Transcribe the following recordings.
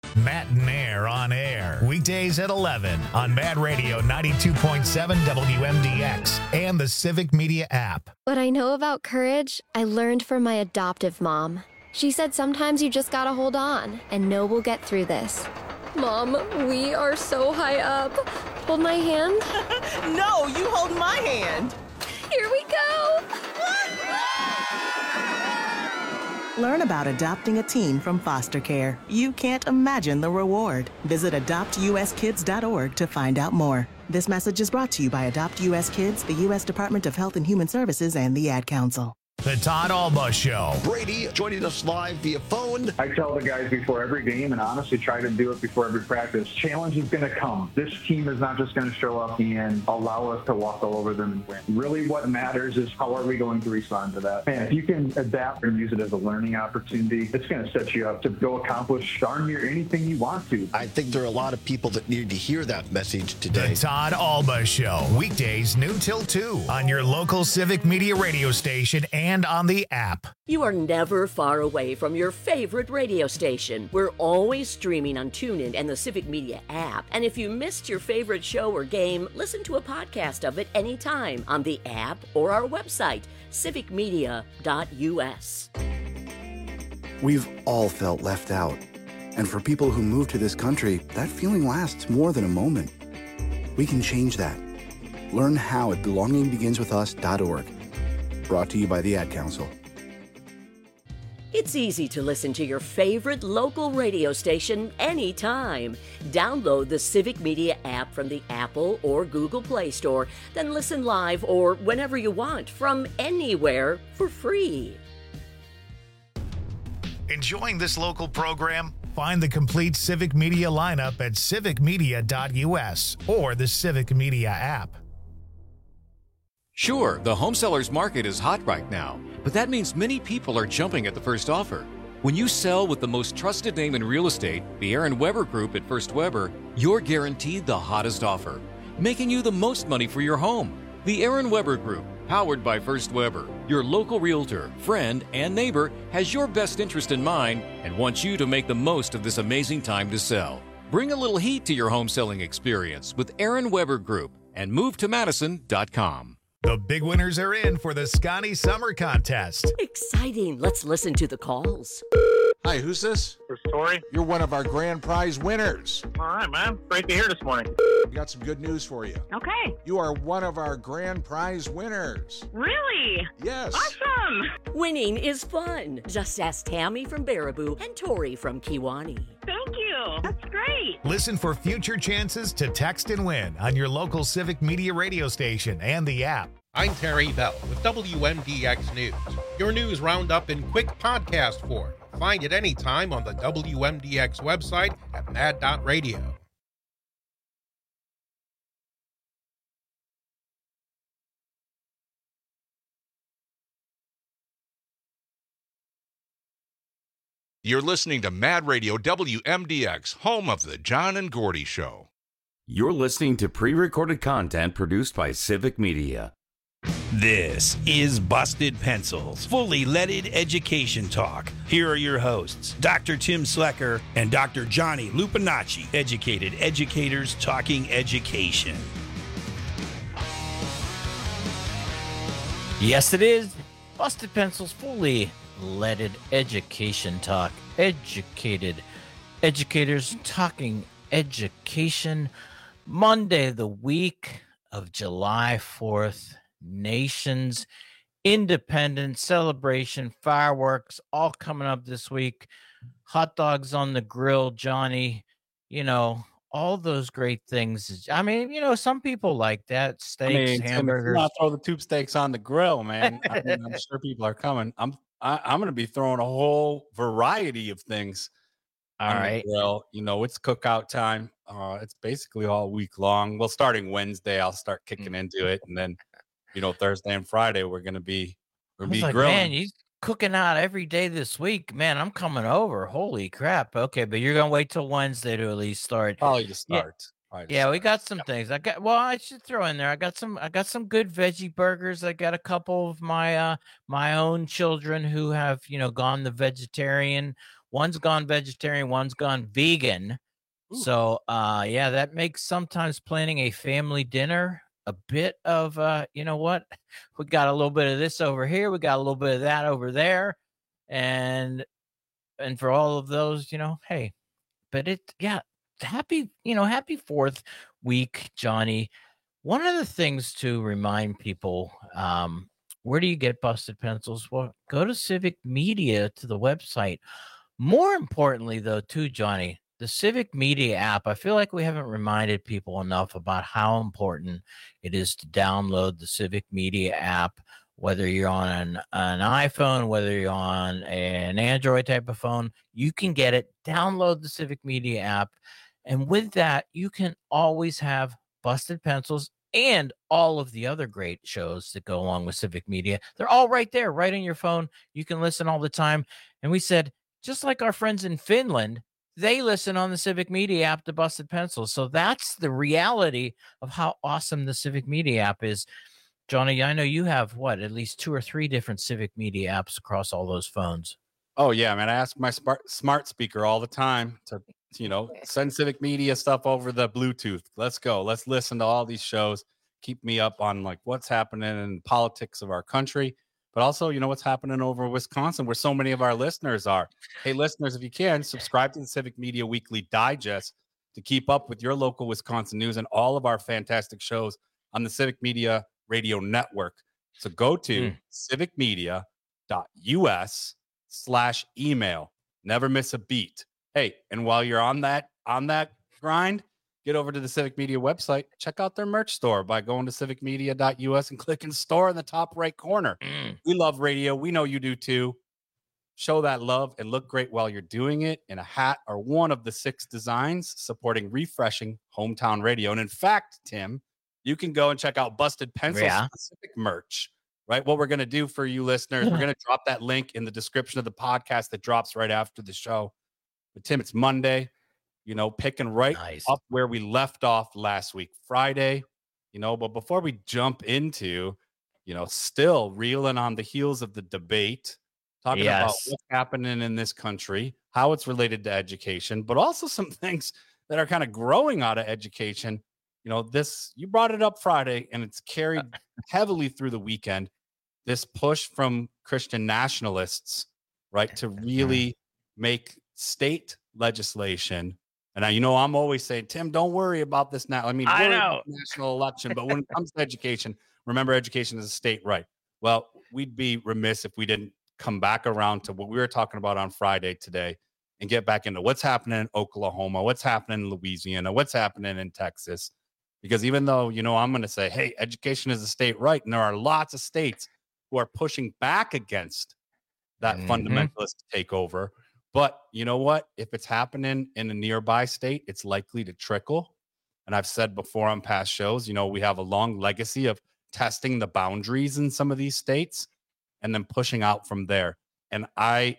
Matt and Air on air. Weekdays at 11 on Mad Radio 92.7 WMDX and the Civic Media app. What I know about courage, I learned from my adoptive mom. She said sometimes you just gotta hold on and know we'll get through this. Mom, we are so high up. Hold my hand. No, you hold my hand. Here we go. Learn about adopting a teen from foster care. You can't imagine the reward. Visit adoptuskids.org to find out more. This message is brought to you by Adopt US Kids, the U.S. Department of Health and Human Services, and the Ad Council. The Todd Alba Show. Brady joining us live via phone. I tell the guys before every game, and honestly try to do it before every practice, challenge is going to come. This team is not just going to show up and allow us to walk all over them and win. Really what matters is how are we going to respond to that. And if you can adapt and use it as a learning opportunity, it's going to set you up to go accomplish darn near anything you want to. I think there are a lot of people that need to hear that message today. The Todd Alba Show. Weekdays noon till 2 on your local Civic Media radio station and on the app. You are never far away from your favorite radio station. We're always streaming on TuneIn and the Civic Media app. And if you missed your favorite show or game, listen to a podcast of it anytime on the app or our website, civicmedia.us. We've all felt left out. And for people who move to this country, that feeling lasts more than a moment. We can change that. Learn how at belongingbeginswithus.org. Brought to you by the Ad Council. It's easy to listen to your favorite local radio station anytime. Download the Civic Media app from the Apple or Google Play Store, then listen live or whenever you want from anywhere for free. Enjoying this local program? Find the complete Civic Media lineup at civicmedia.us or the Civic Media app. Sure, the home seller's market is hot right now, but that means many people are jumping at the first offer. When you sell with the most trusted name in real estate, the Aaron Weber Group at First Weber, you're guaranteed the hottest offer, making you the most money for your home. The Aaron Weber Group, powered by First Weber, your local realtor, friend, and neighbor, has your best interest in mind and wants you to make the most of this amazing time to sell. Bring a little heat to your home selling experience with Aaron Weber Group and move to Madison.com. The big winners are in for the Scotty Summer Contest. Exciting. Let's listen to the calls. Hi, who's this? This is Tori. You're one of our grand prize winners. All right, man. Great to hear this morning. We got some good news for you. Okay. You are one of our grand prize winners. Really? Yes. Awesome. Winning is fun. Just ask Tammy from Baraboo and Tori from Kiwani. Thank you. That's great. Listen for future chances to text and win on your local Civic Media radio station and the app. I'm Terry Bell with WMDX News, your news roundup in quick podcast form. Find it anytime on the WMDX website at mad.radio. You're listening to Mad Radio WMDX, home of the John and Gordy Show. You're listening to pre-recorded content produced by Civic Media. This is Busted Pencils, fully leaded education talk. Here are your hosts, Dr. Tim Slecker and Dr. Johnny Lupinacci, educated educators talking education. Yes, it is. Busted Pencils, fully leaded education talk. Educated educators talking education. Monday, the week of July 4th. Nation's Independence celebration, fireworks, all coming up this week. Hot dogs on the grill, Johnny. You know, all those great things. I mean, you know, some people like that. Steaks, hamburgers. Not throw the tube steaks on the grill, man. I mean, I'm sure people are coming. I'm going to be throwing a whole variety of things. All right. Well, you know, it's cookout time. It's basically all week long. Well, starting Wednesday, I'll start kicking into it, and then, you know, Thursday and Friday we're gonna be like, grilling. Man, you cooking out every day this week, man. I'm coming over. Holy crap! Okay, but you're gonna wait till Wednesday to at least start. Probably to start. Yeah, we got some things. I should throw in there. I got some good veggie burgers. I got a couple of my my own children who have, you know, gone the vegetarian One's gone vegetarian, one's gone vegan. Ooh. So, yeah, that makes sometimes planning a family dinner a bit of, you know what? We got a little bit of this over here. We got a little bit of that over there. And for all of those, you know, hey, but happy 4th week, Johnny. One of the things to remind people, where do you get Busted Pencils? Well, go to Civic Media, to the website. More importantly, though, too, Johnny, the Civic Media app, I feel like we haven't reminded people enough about how important it is to download the Civic Media app, whether you're on an iPhone, whether you're on an Android type of phone, you can get it. Download the Civic Media app. And with that, you can always have Busted Pencils and all of the other great shows that go along with Civic Media. They're all right there, right on your phone. You can listen all the time. And we said, just like our friends in Finland, they listen on the Civic Media app to Busted Pencils. So that's the reality of how awesome the Civic Media app is. Johnny, I know you have, at least 2 or 3 different Civic Media apps across all those phones. Oh, yeah, man. I ask my smart speaker all the time to, send Civic Media stuff over the Bluetooth. Let's go. Let's listen to all these shows. Keep me up on, what's happening in politics of our country. But also, what's happening over in Wisconsin, where so many of our listeners are. Hey, listeners, if you can, subscribe to the Civic Media Weekly Digest to keep up with your local Wisconsin news and all of our fantastic shows on the Civic Media Radio Network. So go to civicmedia.us/email. Never miss a beat. Hey, and while you're on that grind, get over to the Civic Media website. Check out their merch store by going to civicmedia.us and clicking store in the top right corner. We love radio. We know you do too. Show that love and look great while you're doing it in a hat or one of the 6 designs supporting refreshing hometown radio. And in fact, Tim, you can go and check out Busted Pencils specific merch, right? What we're going to do for you listeners, we're going to drop that link in the description of the podcast that drops right after the show. But Tim, it's Monday, picking right up where we left off last week, Friday, but before we jump into, still reeling on the heels of the debate, talking about what's happening in this country, how it's related to education, but also some things that are kind of growing out of education. You brought it up Friday, and it's carried heavily through the weekend. This push from Christian nationalists, right, to really make state legislation. And I'm always saying, Tim, don't worry about this now. I know national election, but when it comes to education, remember, education is a state right. Well, we'd be remiss if we didn't come back around to what we were talking about on Friday today and get back into what's happening in Oklahoma, what's happening in Louisiana, what's happening in Texas. Because even though, I'm going to say, hey, education is a state right, and there are lots of states who are pushing back against that fundamentalist takeover. But you know what? If it's happening in a nearby state, it's likely to trickle. And I've said before on past shows, we have a long legacy of testing the boundaries in some of these states and then pushing out from there. And I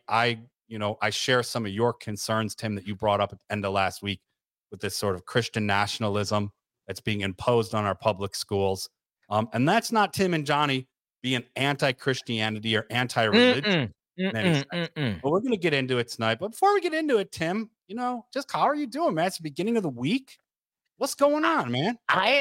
share some of your concerns, Tim, that you brought up at the end of last week with this sort of Christian nationalism that's being imposed on our public schools. And that's not Tim and Johnny being anti-Christianity or anti-religion. But we're going to get into it tonight. But before we get into it, Tim, just how are you doing, man? It's the beginning of the week. What's going on, man? I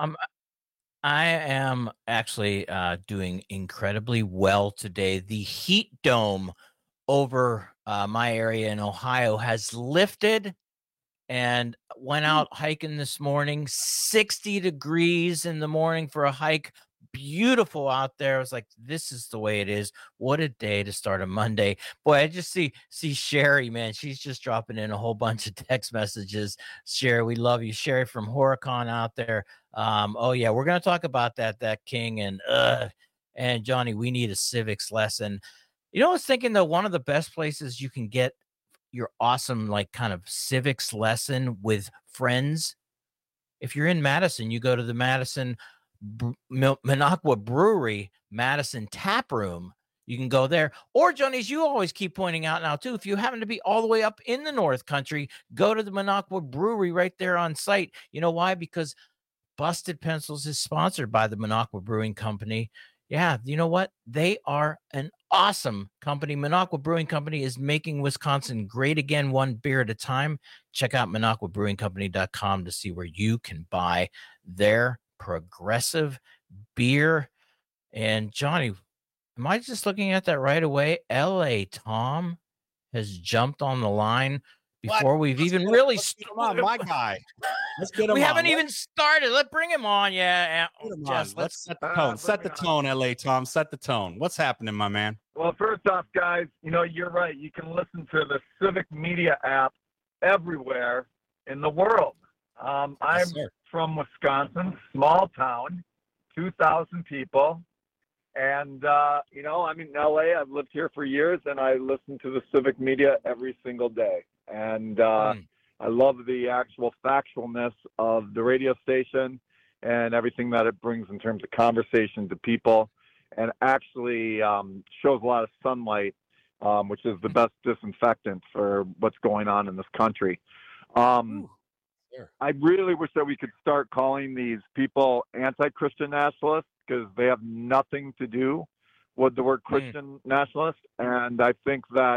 am actually doing incredibly well today. The heat dome over my area in Ohio has lifted, and went out hiking this morning. 60 degrees in the morning for a hike. Beautiful out there. I was like, this is the way it is. What a day to start a Monday. Boy, I just see Sherry, man. She's just dropping in a whole bunch of text messages. Sherry, we love you. Sherry from Horicon out there. Oh yeah, we're gonna talk about that King and Johnny, we need a civics lesson. I was thinking though, one of the best places you can get your awesome kind of civics lesson with friends. If you're in Madison, you go to the Madison Minocqua Brewery, Madison Tap Room. You can go there. Or, Johnny, as you always keep pointing out now, too, if you happen to be all the way up in the North Country, go to the Minocqua Brewery right there on site. You know why? Because Busted Pencils is sponsored by the Minocqua Brewing Company. Yeah, you know what? They are an awesome company. Minocqua Brewing Company is making Wisconsin great again, one beer at a time. Check out MinocquaBrewingCompany.com to see where you can buy their progressive beer. And Johnny, am I just looking at that right away? L.A. Tom has jumped on the line before we've even really started. Come on, my guy. Let's get him we on. haven't even started. Let's bring him on. Yeah. Jess, let's set the tone. Set the tone, LA Tom. Set the tone. What's happening, my man? Well, first off, guys, you're right. You can listen to the Civic Media app everywhere in the world. I'm from Wisconsin, small town, 2,000 people. And, I'm in LA. I've lived here for years, and I listen to the Civic Media every single day. And I love the actual factualness of the radio station and everything that it brings in terms of conversation to people, and actually shows a lot of sunlight, which is the best disinfectant for what's going on in this country. I really wish that we could start calling these people anti-Christian nationalists, because they have nothing to do with the word Christian nationalist. And I think that,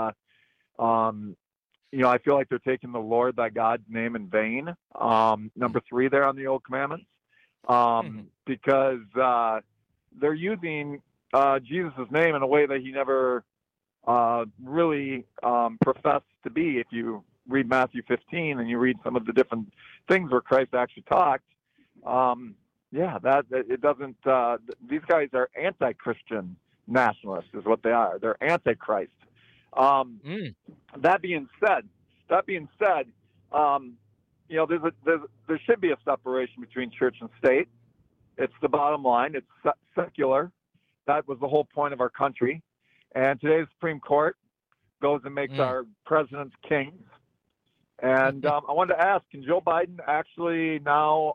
I feel like they're taking the Lord thy God's name in vain. Number 3 there on the old commandments, because they're using Jesus' name in a way that he never really professed to be. If you read Matthew 15 and you read some of the different things where Christ actually talked, that it doesn't. These guys are anti-Christian nationalists, is what they are. They're anti-Christ. That being said, there should be a separation between church and state. It's the bottom line. It's secular. That was the whole point of our country. And today's Supreme Court goes and makes our presidents kings. And I wanted to ask, can Joe Biden actually now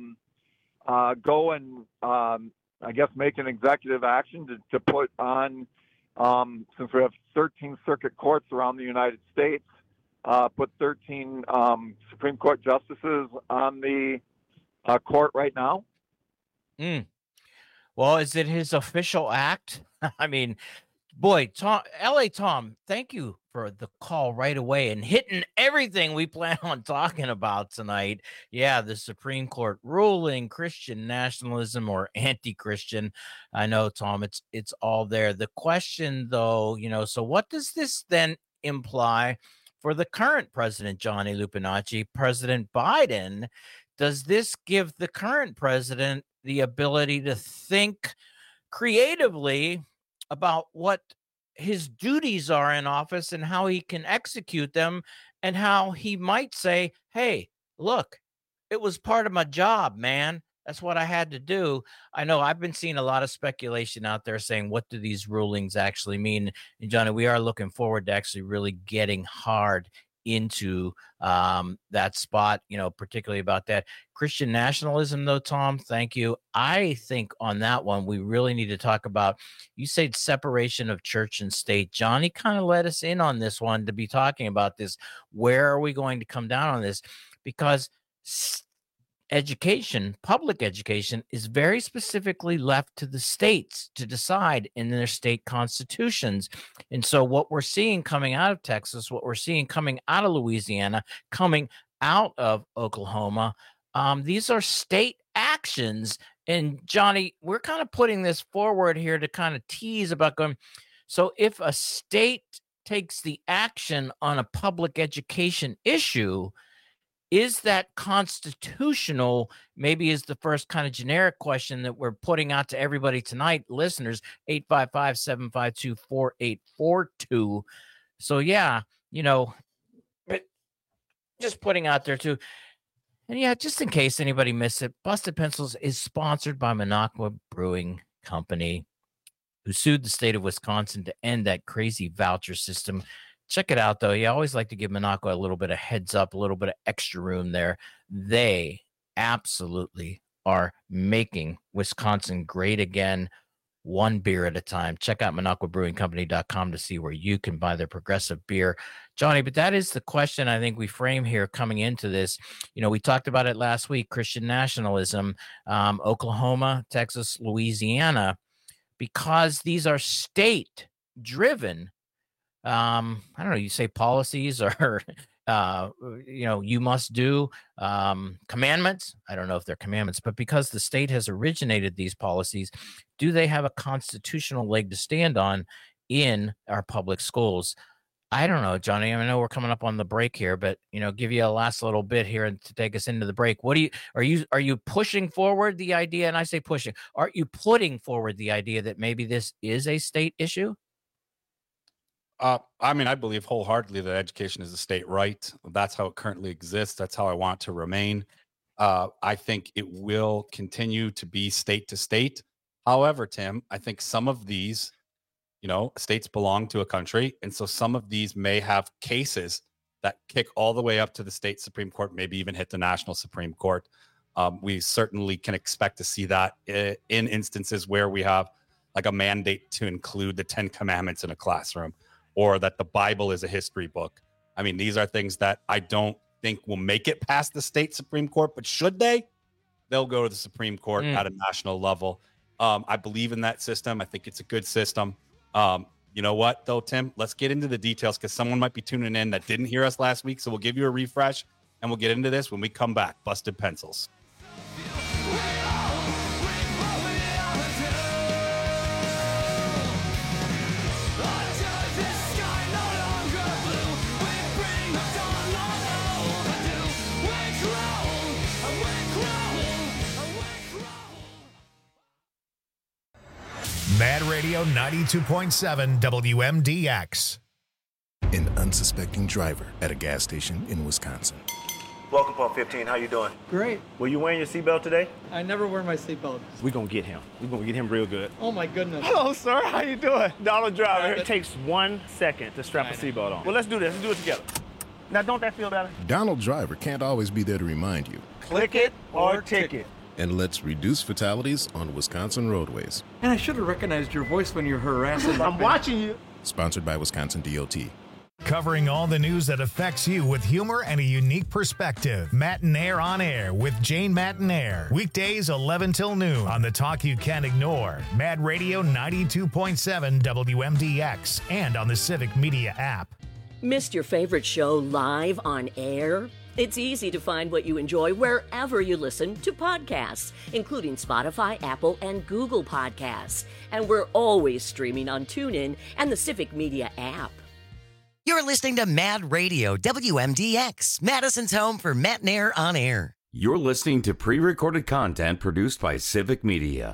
go and, make an executive action to put on, since we have 13 circuit courts around the United States, put 13 Supreme Court justices on the court right now? Well, is it his official act? I mean, boy, LA Tom, thank you for the call right away and hitting everything we plan on talking about tonight. Yeah, the Supreme Court ruling, Christian nationalism or anti-Christian. I know, Tom, it's all there. The question, though, so what does this then imply for the current president, Johnny Lupinacci, President Biden? Does this give the current president the ability to think creatively about what his duties are in office and how he can execute them, and how he might say, hey, look, it was part of my job, man. That's what I had to do. I know I've been seeing a lot of speculation out there saying, what do these rulings actually mean? And Johnny, we are looking forward to actually really getting hard into that spot, particularly about that Christian nationalism, though. Tom, thank you. I think on that one, we really need to talk about, you said separation of church and state. Johnny kind of let us in on this one to be talking about this. Where are we going to come down on this? Because education, public education, is very specifically left to the states to decide in their state constitutions. And so what we're seeing coming out of Texas, what we're seeing coming out of Louisiana, coming out of Oklahoma, these are state actions. And Johnny, we're kind of putting this forward here to kind of tease about going, so if a state takes the action on a public education issue, is that constitutional? Maybe is the first kind of generic question that we're putting out to everybody tonight, listeners, 855-752-4842. So yeah, but just putting out there too. And yeah, just in case anybody missed it, Busted Pencils is sponsored by Minocqua Brewing Company, who sued the state of Wisconsin to end that crazy voucher system. Check it out, though. You always like to give Minocqua a little bit of heads up, a little bit of extra room there. They absolutely are making Wisconsin great again, one beer at a time. Check out MinocquaBrewingCompany.com to see where you can buy their progressive beer. Johnny, but that is the question I think we frame here coming into this. We talked about it last week, Christian nationalism, Oklahoma, Texas, Louisiana. because these are state driven. I don't know, you say policies or, you must do commandments. I don't know if they're commandments, but because the state has originated these policies, do they have a constitutional leg to stand on in our public schools? I don't know, Johnny. I know we're coming up on the break here, but give you a last little bit here and to take us into the break. What are you pushing forward the idea? And I say pushing. Are you putting forward the idea that maybe this is a state issue? I believe wholeheartedly that education is a state right. That's how it currently exists. That's how I want to remain. I think it will continue to be state to state. However, Tim, I think some of these, states belong to a country. And so some of these may have cases that kick all the way up to the state Supreme Court, maybe even hit the national Supreme Court. We certainly can expect to see that in instances where we have like a mandate to include the 10 Commandments in a classroom, or that the Bible is a history book. I mean, these are things that I don't think will make it past the state Supreme Court, but should they, they'll go to the Supreme Court at a national level. I believe in that system. I think it's a good system. You know what, though, Tim? Let's get into the details because someone might be tuning in that didn't hear us last week. So we'll give you a refresh and we'll get into this when we come back. Busted Pencils. Mad Radio 92.7 WMDX. An unsuspecting driver at a gas station in Wisconsin. Welcome, Pump 15. How you doing? Great. Were you wearing your seatbelt today? I never wear my seatbelt. We're going to get him. We're going to get him real good. Oh, my goodness. Hello, sir. How you doing? Donald Driver. It takes 1 second to strap a seatbelt on. Well, let's do this. Let's do it together. Now, don't that feel better? Donald Driver can't always be there to remind you. Click it or ticket. And let's reduce fatalities on Wisconsin roadways. And I should have recognized your voice when you're harassing. I'm watching you. Sponsored by Wisconsin DOT. Covering all the news that affects you with humor and a unique perspective. Matinaire on Air with Jane Matinaire. Weekdays 11 till noon on the talk you can't ignore. Mad Radio 92.7 WMDX and on the Civic Media app. Missed your favorite show live on air? It's easy to find what you enjoy wherever you listen to podcasts, including Spotify, Apple, and Google Podcasts. And we're always streaming on TuneIn and the Civic Media app. You're listening to Mad Radio, WMDX, Madison's home for Matinaire on Air. You're listening to pre-recorded content produced by Civic Media.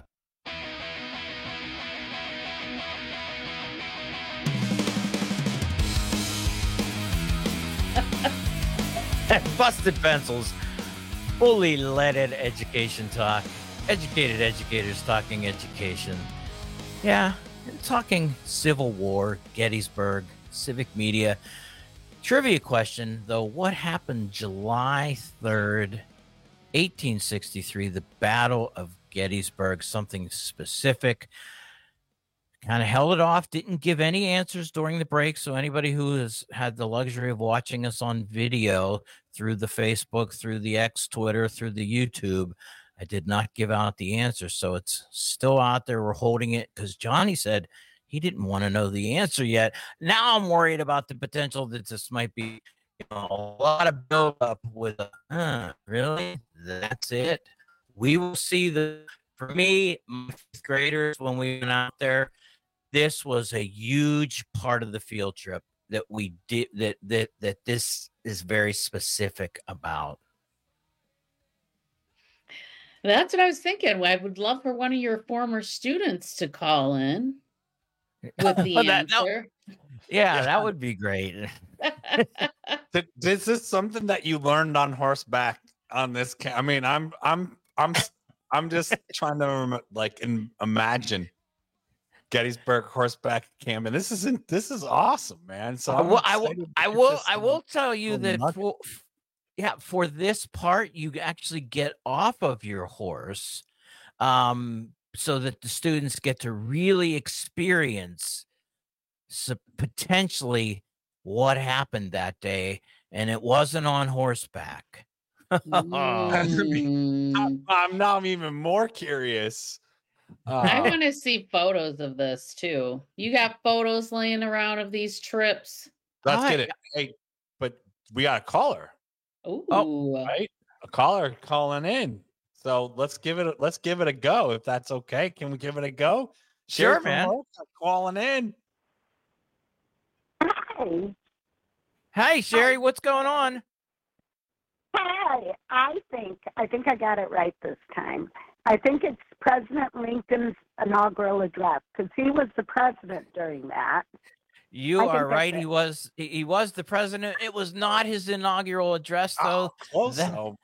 Busted Pencils, fully leaded education talk. Educated educators talking education. Yeah, talking Civil War, Gettysburg, Civic Media. Trivia question, though, what happened July 3rd, 1863, the Battle of Gettysburg? Something specific. Kind of held it off, didn't give any answers during the break. So anybody who has had the luxury of watching us on video through the Facebook, through the X, Twitter, through the YouTube, I did not give out the answer. So it's still out there. We're holding it because Johnny said he didn't want to know the answer yet. Now I'm worried about the potential that this might be a lot of buildup with really? That's it? We will see. For me, my fifth graders, when we went out there, this was a huge part of the field trip that we did, that this is very specific about. That's what I was thinking. I would love for one of your former students to call in with the answer. Yeah, that would be great. Is this something that you learned on horseback on this? I mean, I'm just trying to imagine Gettysburg horseback camp, and this is awesome, man. So I will tell you that for this part, you actually get off of your horse, so that the students get to really experience potentially what happened that day, and it wasn't on horseback. I'm now even more curious I want to see photos of this too. You got photos laying around of these trips? Let's get it. Hey, but we got a caller. Ooh. Right? A caller calling in. So let's give it a go if that's okay. Can we give it a go? Sure, Sherry man. Calling in. Hi. Hi, Sherry. What's going on? Hi. I think I got it right this time. I think it's President Lincoln's inaugural address because he was the president during that. You are right. He was the president. It was not his inaugural address, though. Close. No,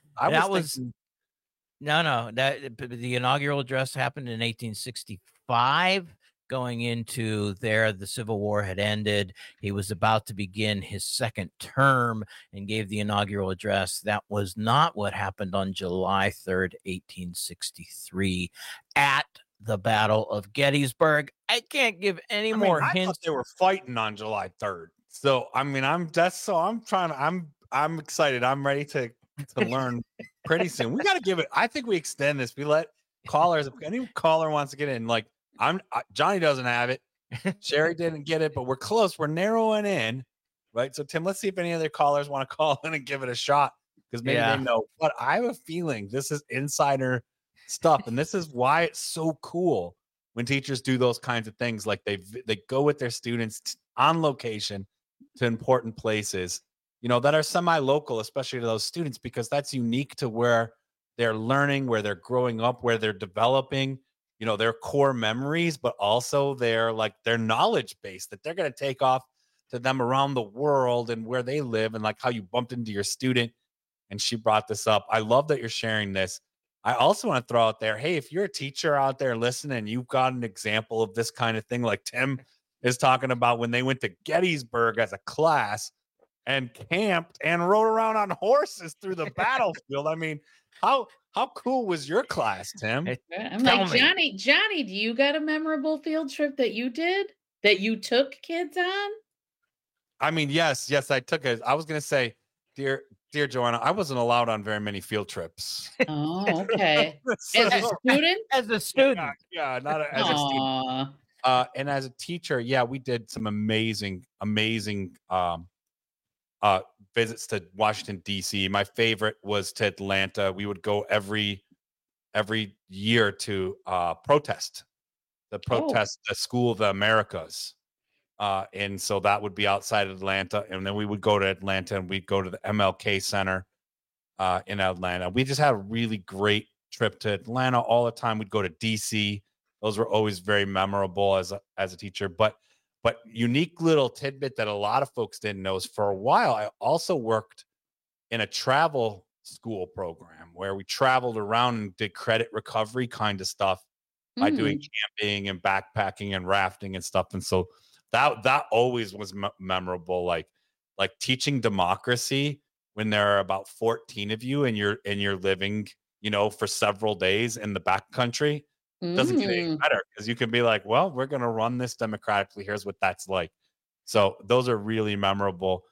the inaugural address happened in 1865. Going into there, the Civil War had ended. He was about to begin his second term and gave the inaugural address. That was not what happened on July 3rd, 1863 at the Battle of Gettysburg. I can't give any more hints. I thought they were fighting on July 3rd. So, I mean, I'm excited. I'm ready to learn pretty soon. We got to give it. I think we extend this. We let callers, if any caller wants to get in, like Johnny doesn't have it. Sherry didn't get it, but we're close. We're narrowing in, right? So, Tim, let's see if any other callers want to call in and give it a shot because maybe they know. But I have a feeling this is insider stuff, and this is why it's so cool when teachers do those kinds of things. Like they go with their students on location to important places, that are semi-local, especially to those students, because that's unique to where they're learning, where they're growing up, where they're developing, their core memories, but also their knowledge base that they're going to take off to them around the world and where they live, and like how you bumped into your student. And she brought this up. I love that you're sharing this. I also want to throw out there, hey, if you're a teacher out there listening, you've got an example of this kind of thing like Tim is talking about when they went to Gettysburg as a class and camped and rode around on horses through the battlefield. I mean, how cool was your class, Tim? I'm like, Johnny, do you got a memorable field trip that you did that you took kids on? I mean, yes, I took it. I was going to say, dear Joanna, I wasn't allowed on very many field trips. Oh, okay. As a student? As a student. Yeah, not as a student. And as a teacher, yeah, we did some amazing visits to Washington, D.C. My favorite was to Atlanta. We would go every year to protest the School of the Americas. And so that would be outside of Atlanta. And then we would go to Atlanta and we'd go to the MLK Center in Atlanta. We just had a really great trip to Atlanta all the time. We'd go to DC. Those were always very memorable as a teacher. But unique little tidbit that a lot of folks didn't know is for a while, I also worked in a travel school program where we traveled around and did credit recovery kind of stuff by doing camping and backpacking and rafting and stuff. And so that always was memorable, like teaching democracy when there are about 14 of you and you're living, for several days in the backcountry. Doesn't get any better because you can be like, well, we're going to run this democratically. Here's what that's like. So those are really memorable,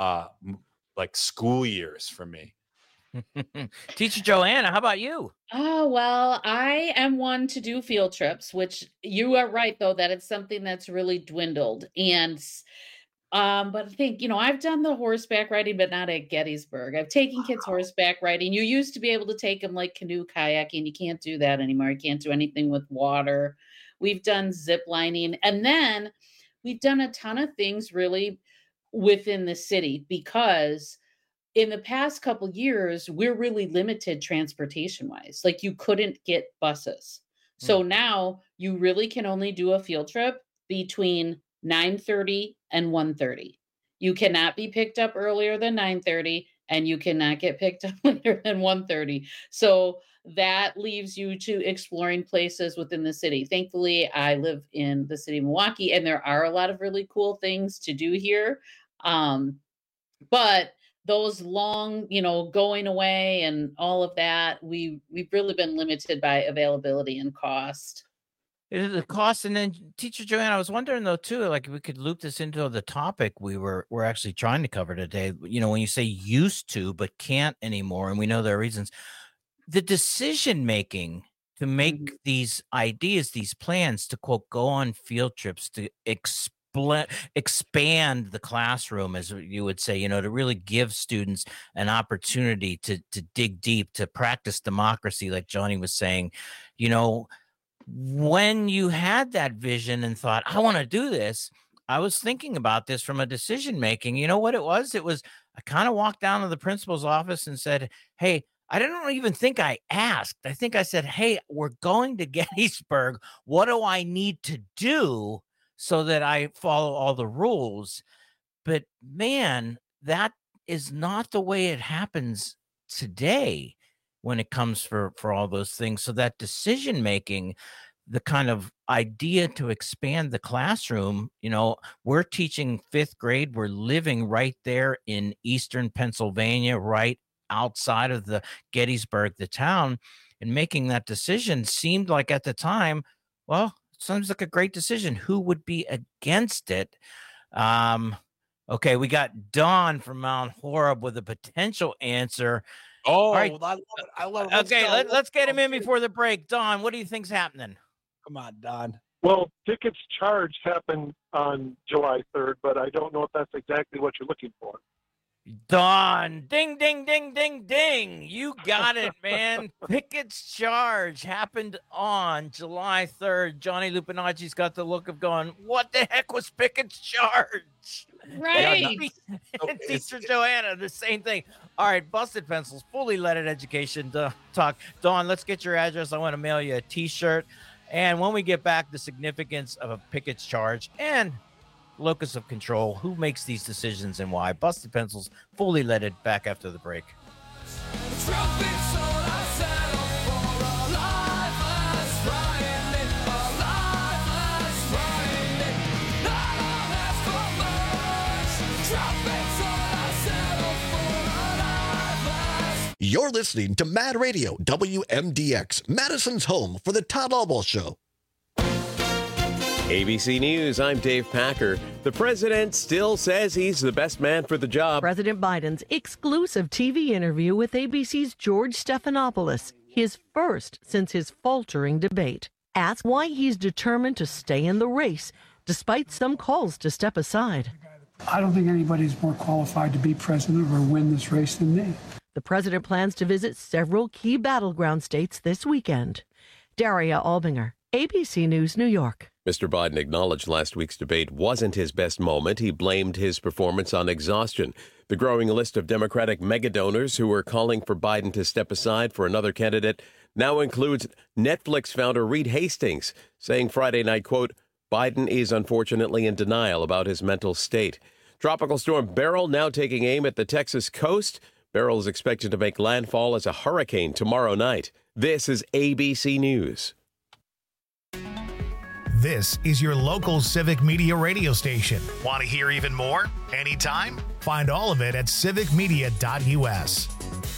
school years for me. Teacher Joanna, how about you? Oh, well, I am one to do field trips, which you are right, though, that it's something that's really dwindled. And but I think, I've done the horseback riding, but not at Gettysburg. I've taken kids horseback riding. You used to be able to take them like canoe kayaking. You can't do that anymore. You can't do anything with water. We've done zip lining. And then we've done a ton of things really within the city because in the past couple years, we're really limited transportation wise. Like you couldn't get buses. So now you really can only do a field trip between 9:30 and 1:30. You cannot be picked up earlier than 9:30 and you cannot get picked up later than 1:30. So that leaves you to exploring places within the city. Thankfully, I live in the city of Milwaukee and there are a lot of really cool things to do here. But those long, going away and all of that, we've really been limited by availability and cost. The cost, and then Teacher Joanna, I was wondering though too, like we could loop this into the topic we're actually trying to cover today. When you say used to but can't anymore, and we know there are reasons, the decision making to make these ideas, these plans to, quote, go on field trips, to expand the classroom, as you would say, to really give students an opportunity to dig deep, to practice democracy, like Johnny was saying. When you had that vision and thought, I want to do this, I was thinking about this from a decision making. You know what it was? I kind of walked down to the principal's office and said, hey, I don't even think I asked. I think I said, hey, we're going to Gettysburg. What do I need to do so that I follow all the rules? But man, that is not the way it happens today when it comes for all those things. So that decision making, the kind of idea to expand the classroom, we're teaching 5th grade. We're living right there in Eastern Pennsylvania, right outside of the Gettysburg, the town, and making that decision seemed like at the time, well, it sounds like a great decision. Who would be against it? Okay, we got Don from Mount Horeb with a potential answer. Oh, right. I love it. Okay, let's get him in before the break. Don, what do you think's happening? Come on, Don. Well, tickets charged happened on July 3rd, but I don't know if that's exactly what you're looking for. Don, ding, ding, ding, ding, ding. You got it, man. Pickett's Charge happened on July 3rd. Johnny Lupinacci's got the look of going, what the heck was Pickett's Charge? Right. Teacher Joanna, the same thing. All right, Busted Pencils, fully leaded education talk. Dawn, let's get your address. I want to mail you a T-shirt. And when we get back, the significance of a Pickett's Charge and locus of control, who makes these decisions and why. Busted Pencils, fully leaded, back after the break. You're listening to Mad Radio, WMDX, Madison's home for the Todd Albaugh Show. ABC News, I'm Dave Packer. The president still says he's the best man for the job. President Biden's exclusive TV interview with ABC's George Stephanopoulos, his first since his faltering debate. Asked why he's determined to stay in the race, despite some calls to step aside. I don't think anybody's more qualified to be president or win this race than me. The president plans to visit several key battleground states this weekend. Daria Albinger, ABC News, New York. Mr. Biden acknowledged last week's debate wasn't his best moment. He blamed his performance on exhaustion. The growing list of Democratic megadonors who are calling for Biden to step aside for another candidate now includes Netflix founder Reed Hastings, saying Friday night, quote, Biden is unfortunately in denial about his mental state. Tropical storm Beryl now taking aim at the Texas coast. Beryl is expected to make landfall as a hurricane tomorrow night. This is ABC News. This is your local Civic Media radio station. Want to hear even more? Anytime? Find all of it at civicmedia.us.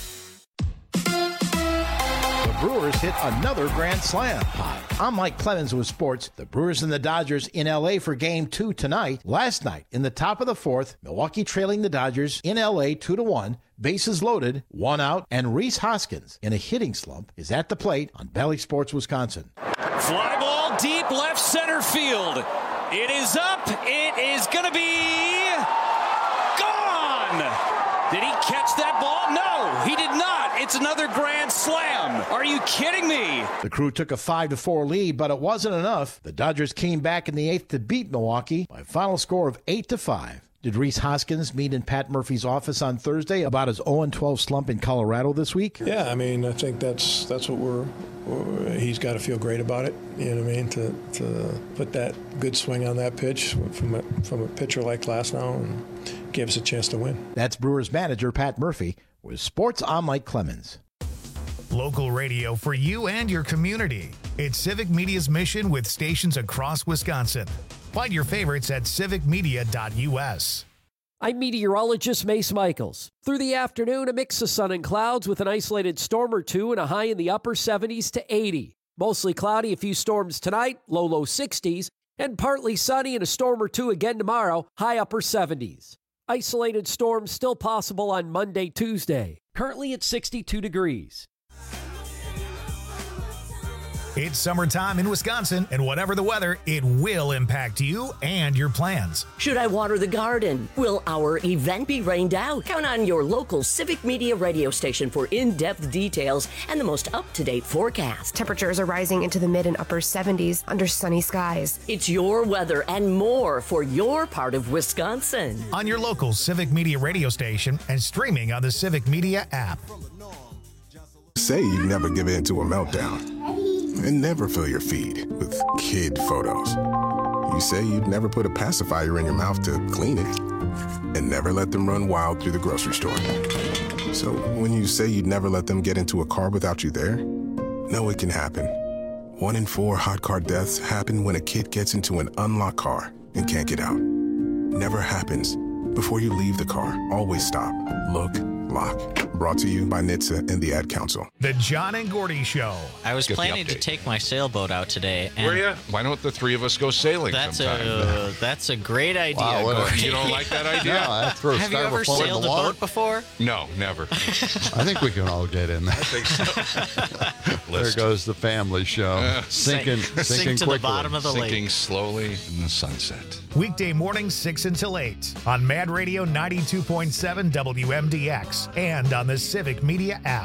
The Brewers hit another grand slam. Hi, I'm Mike Clemens with sports. The Brewers and the Dodgers in L.A. for Game 2 tonight. Last night, in the top of the fourth, Milwaukee trailing the Dodgers in L.A. 2-1. Bases loaded, 1 out, and Rhys Hoskins, in a hitting slump, is at the plate on Bally Sports, Wisconsin. Fly ball deep left center field. It is up. It is going to be gone. Did he catch that ball? No, he did not. It's another grand slam. Are you kidding me? The Crew took a 5-4 lead, but it wasn't enough. The Dodgers came back in the 8th to beat Milwaukee by a final score of 8-5. Did Rhys Hoskins meet in Pat Murphy's office on Thursday about his 0-12 slump in Colorado this week? Yeah, I mean, I think that's what he's got to feel great about it. You know what I mean? To put that good swing on that pitch from a pitcher like Glasnow and gave us a chance to win. That's Brewers manager Pat Murphy. With sports, I'm Mike Clemens. Local radio for you and your community. It's Civic Media's mission with stations across Wisconsin. Find your favorites at civicmedia.us. I'm meteorologist Mace Michaels. Through the afternoon, a mix of sun and clouds with an isolated storm or two and a high in the upper 70s to 80. Mostly cloudy, a few storms tonight, low 60s, and partly sunny and a storm or two again tomorrow, high upper 70s. Isolated storms still possible on Monday, Tuesday. Currently at 62 degrees. It's summertime in Wisconsin, and whatever the weather, it will impact you and your plans. Should I water the garden? Will our event be rained out? Count on your local Civic Media radio station for in-depth details and the most up-to-date forecast. Temperatures are rising into the mid and upper 70s under sunny skies. It's your weather and more for your part of Wisconsin. On your local Civic Media radio station and streaming on the Civic Media app. Say you never give in to a meltdown. And never fill your feed with kid photos. You say you'd never put a pacifier in your mouth to clean it. And never let them run wild through the grocery store. So when you say you'd never let them get into a car without you there, know it can happen. 1 in 4 hot car deaths happen when a kid gets into an unlocked car and can't get out. Never happens. Before you leave the car, always stop, look, lock. Brought to you by NHTSA and the Ad Council. The John and Gordy Show. I was planning to take my sailboat out today. Were you? Why don't the three of us go sailing sometime? That's a great idea, Wow, Gordy. you don't like that idea? No, that throws Have you ever styrofoam in sailed the a water. boat before? No, never. I think we can all get in there. I think so. There goes the family show. Sinking Sink quickly. to the bottom of the Sinking lake. slowly in the sunset. Weekday mornings 6 until 8 on Mad Radio 92.7 WMDX and on the Civic Media app.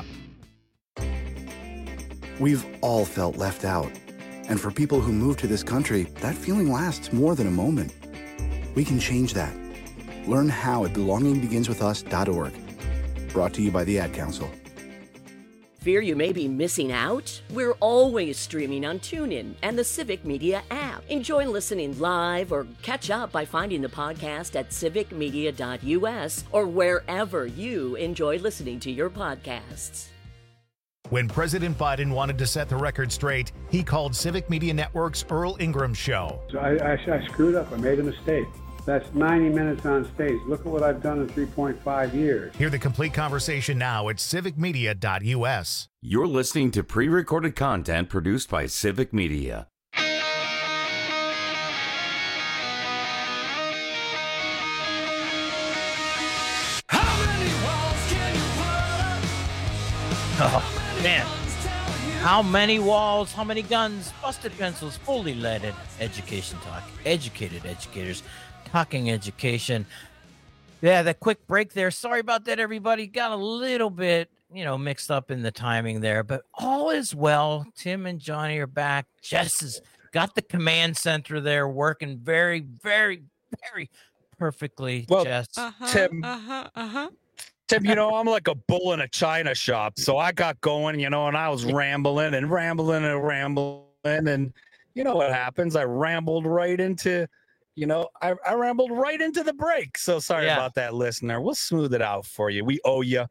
We've all felt left out. And for people who move to this country, that feeling lasts more than a moment. We can change that. Learn how at belongingbeginswithus.org. Brought to you by the Ad Council. Fear you may be missing out? We're always streaming on TuneIn and the Civic Media app. Enjoy listening live or catch up by finding the podcast at civicmedia.us or wherever you enjoy listening to your podcasts. When President Biden wanted to set the record straight, he called Civic Media Network's Earl Ingram Show. So I screwed up. I made a mistake. That's 90 minutes on stage. Look at what I've done in 3.5 years. Hear the complete conversation now at civicmedia.us. You're listening to pre-recorded content produced by Civic Media. Oh, man. How many walls, how many guns, busted pencils, fully leaded education talk. Educated educators talking education. Yeah, that quick break there. Sorry about that, everybody. Got a little bit, mixed up in the timing there, but all is well. Tim and Johnny are back. Jess has got the command center there working very, very, very perfectly. Well, Jess. Tim, Tim, I'm like a bull in a china shop. So I got going, and I was rambling. And you know what happens? I rambled right into, I rambled right into the break. So sorry about that, listener. We'll smooth it out for you. We owe you.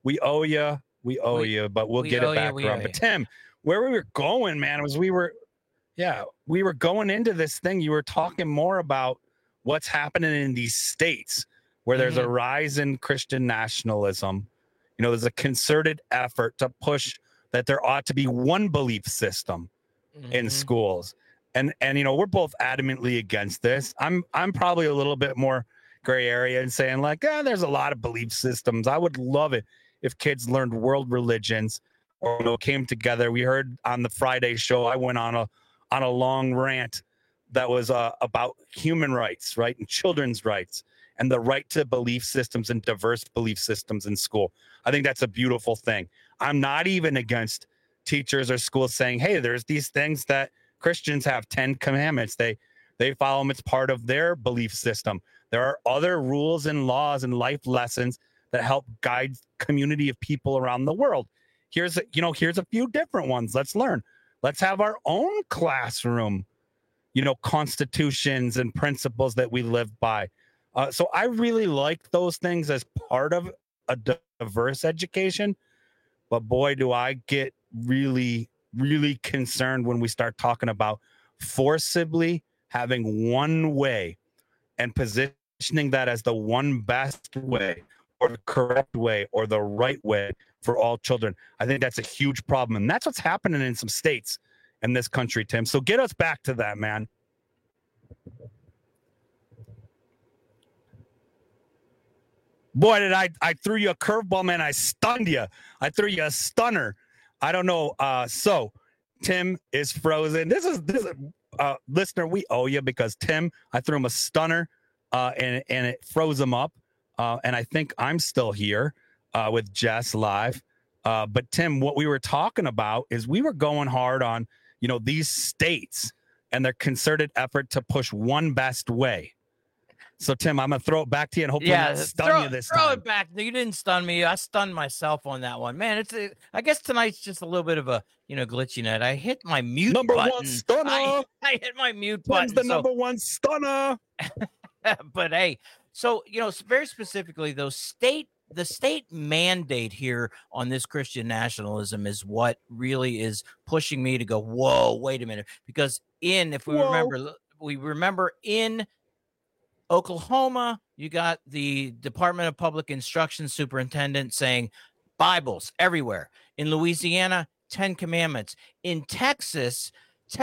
But we'll get it back around. But Tim, where we were going, man, was we were going into this thing. You were talking more about what's happening in these states where there's a rise in Christian nationalism. There's a concerted effort to push that there ought to be one belief system in schools. And we're both adamantly against this. I'm probably a little bit more gray area and saying like, there's a lot of belief systems. I would love it if kids learned world religions or came together. We heard on the Friday show, I went on a long rant that was about human rights, right, and children's rights, and the right to belief systems and diverse belief systems in school. I think that's a beautiful thing. I'm not even against teachers or schools saying, hey, there's these things that Christians have 10 commandments. They follow them. It's part of their belief system. There are other rules and laws and life lessons that help guide community of people around the world. Here's a few different ones. Let's learn. Let's have our own classroom, constitutions and principles that we live by. So I really like those things as part of a diverse education. But boy, do I get really, really concerned when we start talking about forcibly having one way and positioning that as the one best way or the correct way or the right way for all children. I think that's a huge problem. And that's what's happening in some states in this country, Tim. So get us back to that, man. Boy, did I threw you a curveball, man. I stunned you. I threw you a stunner. I don't know. So Tim is frozen. This is listener, we owe you because Tim, I threw him a stunner and it froze him up. And I think I'm still here with Jess live. But Tim, what we were talking about is we were going hard on, these states and their concerted effort to push one best way. So, Tim, I'm going to throw it back to you and hopefully not stun you this time. Throw it back. You didn't stun me. I stunned myself on that one. Man, I guess tonight's just a little bit of a, glitchy night. I hit my mute number button. One stunner. I hit my mute button. Tim's the number one stunner. But, hey, so, very specifically, the state mandate here on this Christian nationalism is what really is pushing me to go, whoa, wait a minute. Because if we remember in Oklahoma, you got the Department of Public Instruction superintendent saying Bibles everywhere. In Louisiana, 10 Commandments. In Texas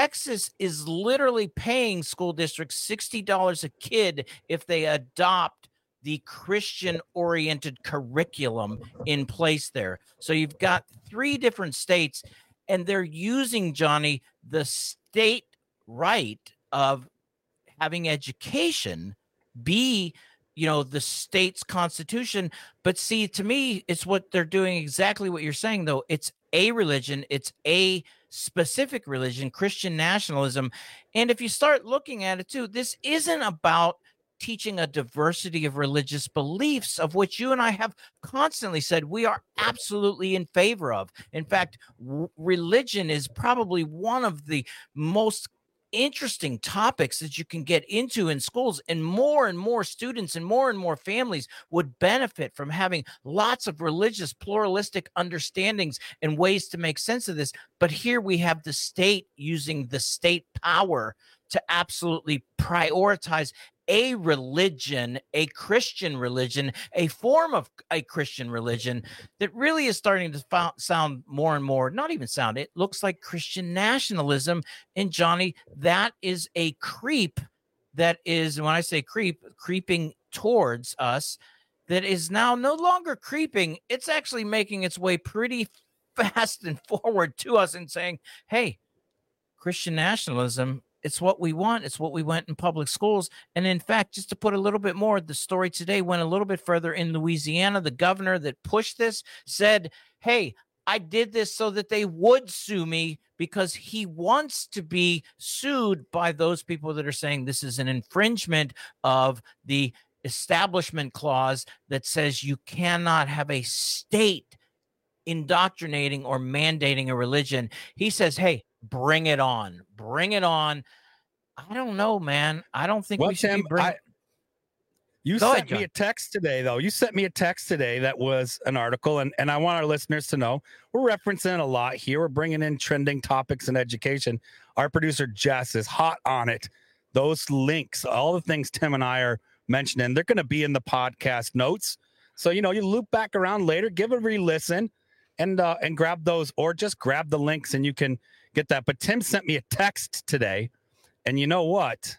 is literally paying school districts $60 a kid if they adopt the Christian-oriented curriculum in place there. So you've got 3 different states, and they're using, Johnny, the state right of having education be, the state's constitution. But see, to me, it's what they're doing exactly what you're saying, though. It's a religion. It's a specific religion, Christian nationalism. And if you start looking at it, too, this isn't about teaching a diversity of religious beliefs, of which you and I have constantly said we are absolutely in favor of. In fact, religion is probably one of the most interesting topics that you can get into in schools, and more students and more families would benefit from having lots of religious pluralistic understandings and ways to make sense of this. But here we have the state using the state power to absolutely prioritize a religion, a Christian religion, a form of a Christian religion that really is starting to sound more and more, not even sound, it looks like Christian nationalism. And Johnny, that is a creep that is, when I say creeping towards us, that is now no longer creeping. It's actually making its way pretty fast and forward to us and saying, hey, Christian nationalism, it's what we want. It's what we want in public schools. And in fact, just to put a little bit more, the story today went a little bit further. In Louisiana, the governor that pushed this said, hey, I did this so that they would sue me, because he wants to be sued by those people that are saying this is an infringement of the establishment clause that says you cannot have a state indoctrinating or mandating a religion. He says, hey, bring it on. Bring it on. I don't know, man. I don't think we should be You sent me a text today, though. You sent me a text today that was an article, and I want our listeners to know we're referencing a lot here. We're bringing in trending topics in education. Our producer, Jess, is hot on it. Those links, all the things Tim and I are mentioning, they're going to be in the podcast notes. So, you loop back around later, give a re-listen, and grab those, or just grab the links and you can get that. But Tim sent me a text today, and you know what?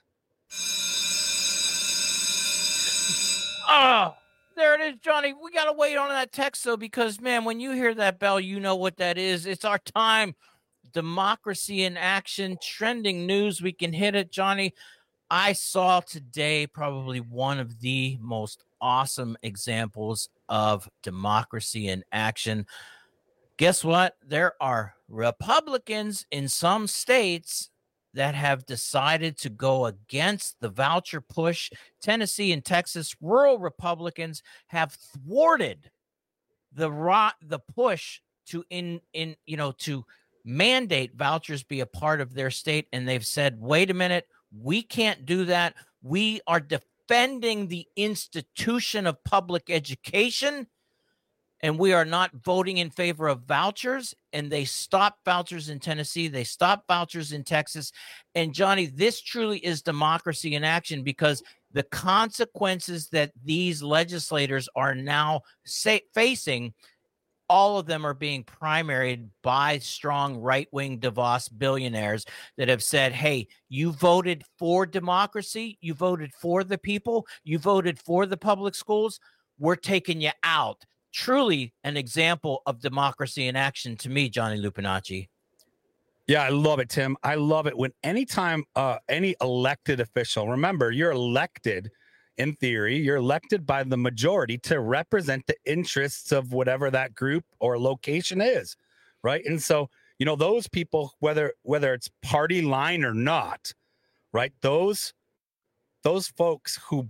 Oh, there it is, Johnny. We got to wait on that text, though, because, man, when you hear that bell, you know what that is. It's our time. Democracy in action, trending news. We can hit it, Johnny. I saw today probably one of the most awesome examples of democracy in action. Guess what? There are Republicans in some states that have decided to go against the voucher push. Tennessee and Texas, rural Republicans have thwarted the push to to mandate vouchers be a part of their state, and they've said, wait a minute, we can't do that. We are defending the institution of public education, and we are not voting in favor of vouchers. And they stopped vouchers in Tennessee. They stopped vouchers in Texas. And Johnny, this truly is democracy in action, because the consequences that these legislators are now facing, all of them are being primaried by strong right-wing Davos billionaires that have said, hey, you voted for democracy. You voted for the people. You voted for the public schools. We're taking you out. Truly an example of democracy in action to me, Johnny Lupinacci. Yeah, I love it, Tim. I love it when anytime any elected official, remember, you're elected in theory, you're elected by the majority to represent the interests of whatever that group or location is, right? And so, you know, those people, whether it's party line or not, right? Those folks who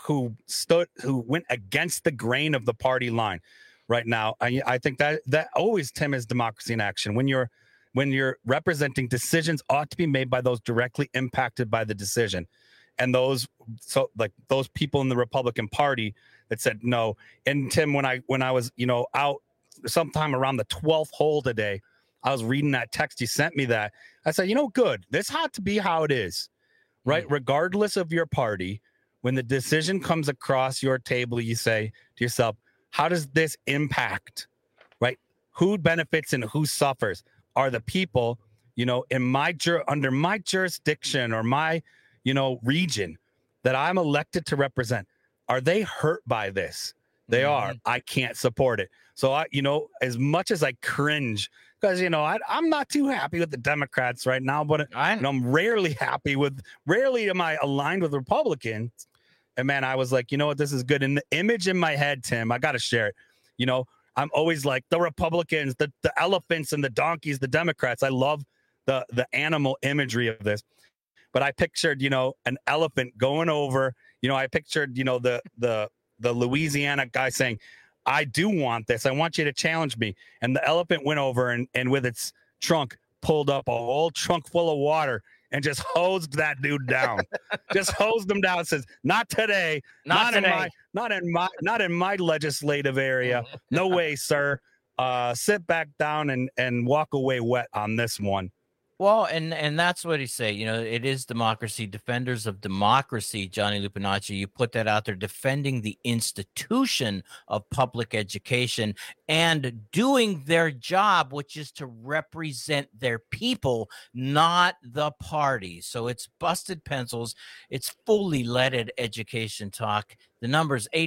went against the grain of the party line right now, I think that always, Tim, is democracy in action. When you're representing, decisions ought to be made by those directly impacted by the decision. And those people in the Republican Party that said no. And Tim, when I was, you know, out sometime around the 12th hole today, I was reading that text you sent me that. I said, you know, good. This ought to be how it is, right? Regardless of your party, when the decision comes across your table, you say to yourself, how does this impact, right? Who benefits and who suffers? Are the people, you know, under my jurisdiction or my, you know, region that I'm elected to represent, are they hurt by this? They are. I can't support it. So you know, as much as I cringe, because, you know, I'm not too happy with the Democrats right now, but I'm rarely am I aligned with Republicans. And man, I was like, you know what, this is good. And the image in my head, Tim, I got to share it. You know, I'm always like the Republicans, the elephants and the donkeys, the Democrats. I love the animal imagery of this. But I pictured, you know, an elephant going over, you know, I pictured, you know, the Louisiana guy saying, I do want this. I want you to challenge me. And the elephant went over and with its trunk pulled up a whole trunk full of water and just hosed that dude down. Just hosed him down. Says, not today. Not in my legislative area. No way, sir. Sit back down and walk away wet on this one. Well, and that's what he say. You know, it is democracy, defenders of democracy, Johnny Lupinacci. You put that out there, defending the institution of public education and doing their job, which is to represent their people, not the party. So it's busted pencils. It's fully leaded education talk. The number is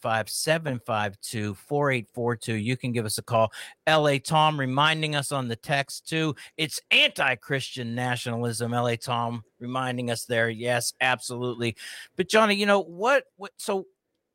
855-752-4842. You can give us a call. L.A. Tom reminding us on the text, too. It's anti-Christian nationalism. L.A. Tom reminding us there. Yes, absolutely. But, Johnny, you know, what so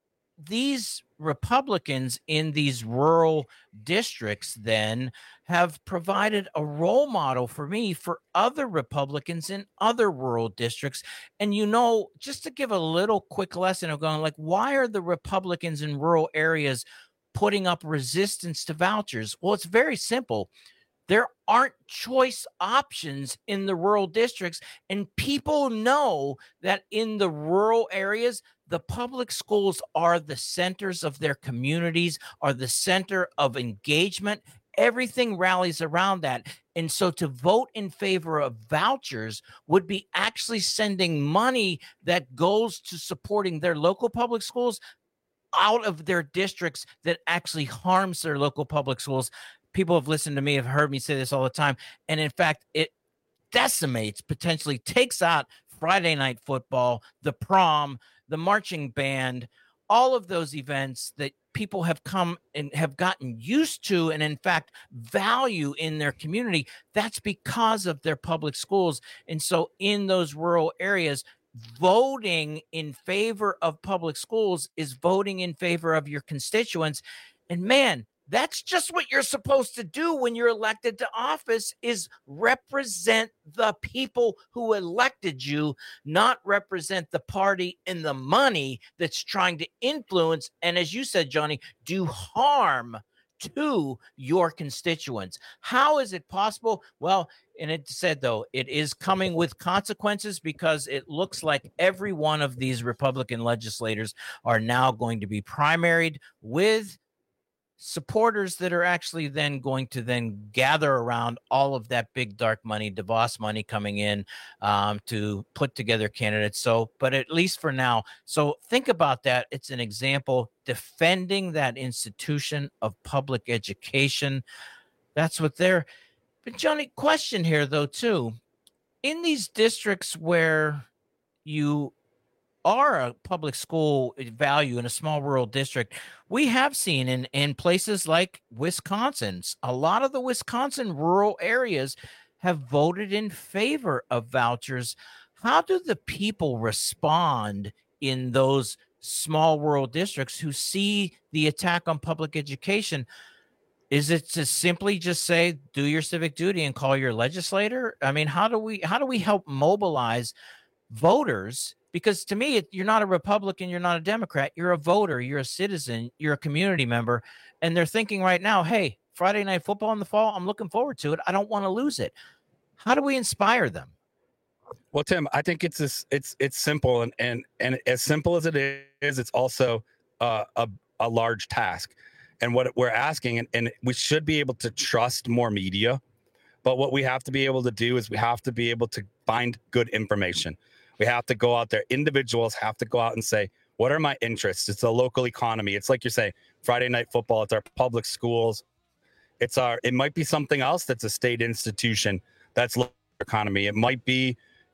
these Republicans in these rural districts then have provided a role model for me for other Republicans in other rural districts. And, you know, just to give a little quick lesson of going, like, why are the Republicans in rural areas putting up resistance to vouchers? Well, it's very simple. There aren't choice options in the rural districts, and people know that in the rural areas, the public schools are the centers of their communities, are the center of engagement. Everything rallies around that. And so to vote in favor of vouchers would be actually sending money that goes to supporting their local public schools out of their districts that actually harms their local public schools. People have listened to me, have heard me say this all the time. And in fact, it decimates, potentially takes out Friday night football, the prom, the marching band, all of those events that people have come and have gotten used to and in fact value in their community. That's because of their public schools. And so in those rural areas, voting in favor of public schools is voting in favor of your constituents. And man, that's just what you're supposed to do when you're elected to office, is represent the people who elected you, not represent the party and the money that's trying to influence. And as you said, Johnny, do harm to your constituents. How is it possible? Well, and it said, though, it is coming with consequences, because it looks like every one of these Republican legislators are now going to be primaried with supporters that are actually then going to then gather around all of that big dark money, DeVos money coming in to put together candidates. So, but at least for now, so think about that. It's an example, defending that institution of public education. That's what they're. But Johnny, question here though too, in these districts where you are a public school value in a small rural district, we have seen in places like Wisconsin, a lot of the Wisconsin rural areas, have voted in favor of vouchers. How do the people respond in those small rural districts who see the attack on public education? Is it to simply just say, do your civic duty and call your legislator? I mean, how do we help mobilize voters? Because to me, you're not a Republican, you're not a Democrat, you're a voter, you're a citizen, you're a community member. And they're thinking right now, hey, Friday Night Football in the fall, I'm looking forward to it. I don't want to lose it. How do we inspire them? Well, Tim, I think it's simple, and as simple as it is, it's also a large task. And what we're asking, and we should be able to trust more media, but what we have to be able to do is we have to be able to find good information. We have to go out there. Individuals have to go out and say, what are my interests? It's a local economy. It's like you say, Friday Night Football. It's our public schools. It might be something else that's a state institution that's local economy. It might be,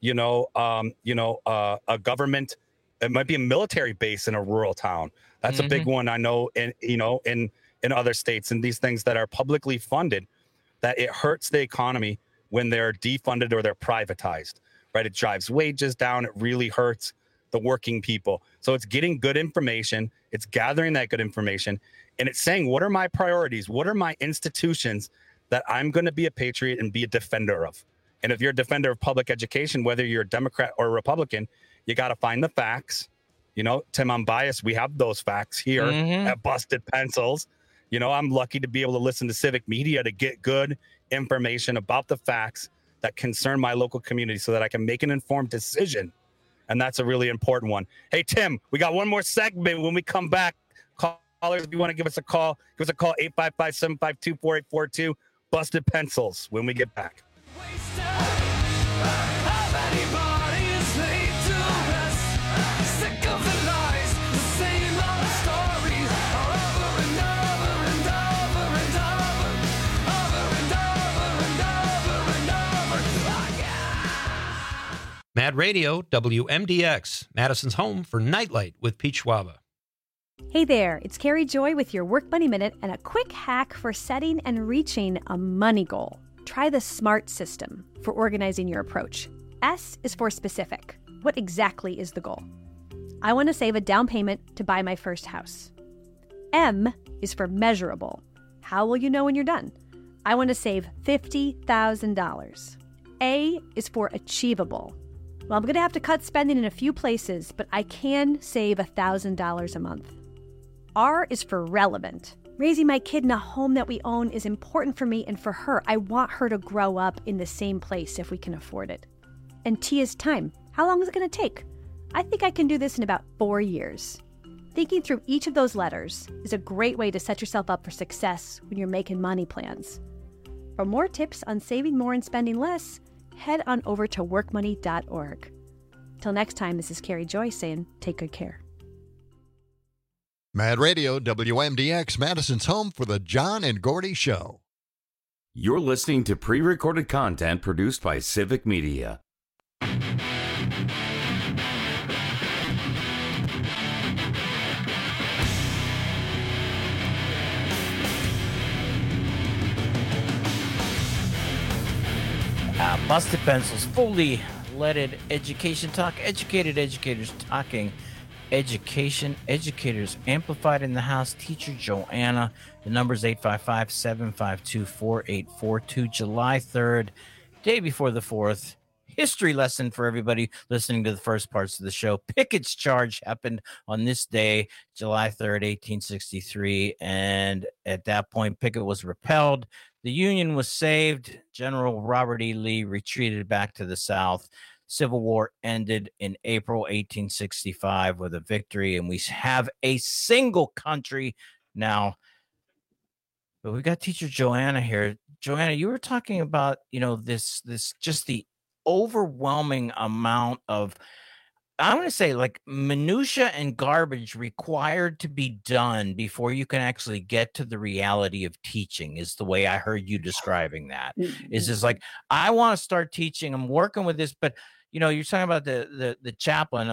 a government. It might be a military base in a rural town. That's a big one, I know, in other states, and these things that are publicly funded, that it hurts the economy when they're defunded or they're privatized, right? It drives wages down. It really hurts the working people. So it's getting good information. It's gathering that good information, and it's saying, what are my priorities? What are my institutions that I'm going to be a patriot and be a defender of? And if you're a defender of public education, whether you're a Democrat or a Republican, you got to find the facts. Tim, I'm biased. We have those facts here at Busted Pencils. I'm lucky to be able to listen to civic media to get good information about the facts that concern my local community so that I can make an informed decision. And that's a really important one. Hey, Tim, we got one more segment. When we come back, callers, if you want to give us a call, 855-752-4842. Busted Pencils when we get back. Mad Radio, WMDX, Madison's home for Nightlight with Pete Schwaba. Hey there, it's Carrie Joy with your Work Money Minute and a quick hack for setting and reaching a money goal. Try the SMART system for organizing your approach. S is for specific. What exactly is the goal? I want to save a down payment to buy my first house. M is for measurable. How will you know when you're done? I want to save $50,000. A is for achievable. Well, I'm going to have to cut spending in a few places, but I can save $1,000 a month. R is for relevant. Raising my kid in a home that we own is important for me and for her. I want her to grow up in the same place if we can afford it. And T is time. How long is it going to take? I think I can do this in about 4 years. Thinking through each of those letters is a great way to set yourself up for success when you're making money plans. For more tips on saving more and spending less, head on over to workmoney.org. Till next time, this is Carrie Joy saying, take good care. Mad Radio, WMDX, Madison's home for the John and Gordy Show. You're listening to pre-recorded content produced by Civic Media. Busted Pencils, fully leaded education talk, educated educators talking education, educators amplified in the house. Teacher Joanna, the number is 855-752-4842. July 3rd, day before the 4th. History lesson for everybody listening to the first parts of the show. Pickett's charge happened on this day, July 3rd, 1863, and at that point, Pickett was repelled. The Union was saved. General Robert E. Lee retreated back to the South. Civil War ended in April 1865 with a victory, and we have a single country now. But we got teacher Joanna here. Joanna, you were talking about, this just the overwhelming amount of, I'm going to say, like, minutia and garbage required to be done before you can actually get to the reality of teaching, is the way I heard you describing that. Is just like, I want to start teaching. I'm working with this, but you're talking about the chaplain, like,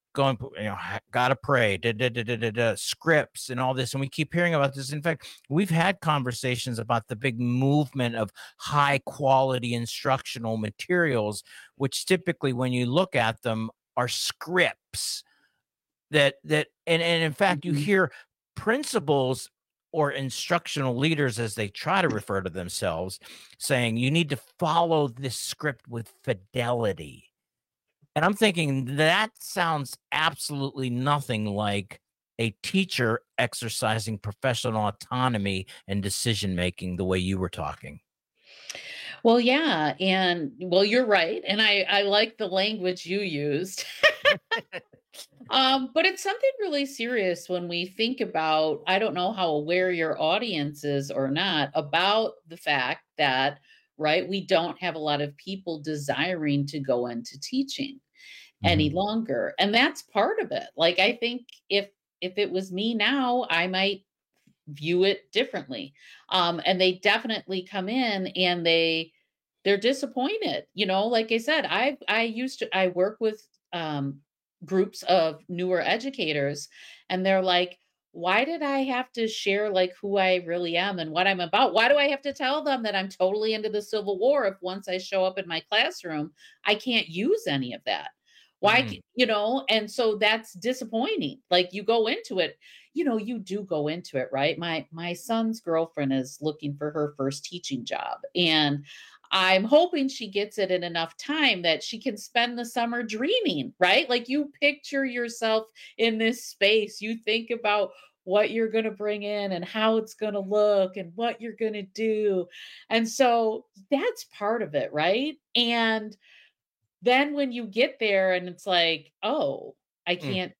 going, gotta pray, scripts and all this. And we keep hearing about this. In fact, we've had conversations about the big movement of high quality instructional materials, which typically when you look at them are scripts and in fact, you hear principals or instructional leaders, as they try to refer to themselves, saying you need to follow this script with fidelity. And I'm thinking that sounds absolutely nothing like a teacher exercising professional autonomy and decision-making the way you were talking. Well, yeah. And well, you're right. And I like the language you used. But it's something really serious when we think about, I don't know how aware your audience is or not about the fact that, right, we don't have a lot of people desiring to go into teaching any longer. And that's part of it. Like, I think if it was me now, I might view it differently. And they definitely come in and they're disappointed. You know, like I said, I work with groups of newer educators, and they're like, why did I have to share like who I really am and what I'm about? Why do I have to tell them that I'm totally into the Civil War if once I show up in my classroom, I can't use any of that? Why, you know, and so that's disappointing. Like, you go into it, you know, you do go into it, right? My son's girlfriend is looking for her first teaching job, and I'm hoping she gets it in enough time that she can spend the summer dreaming, right? Like, you picture yourself in this space, you think about what you're going to bring in and how it's going to look and what you're going to do. And so that's part of it, right? And then when you get there and it's like, oh, I can't,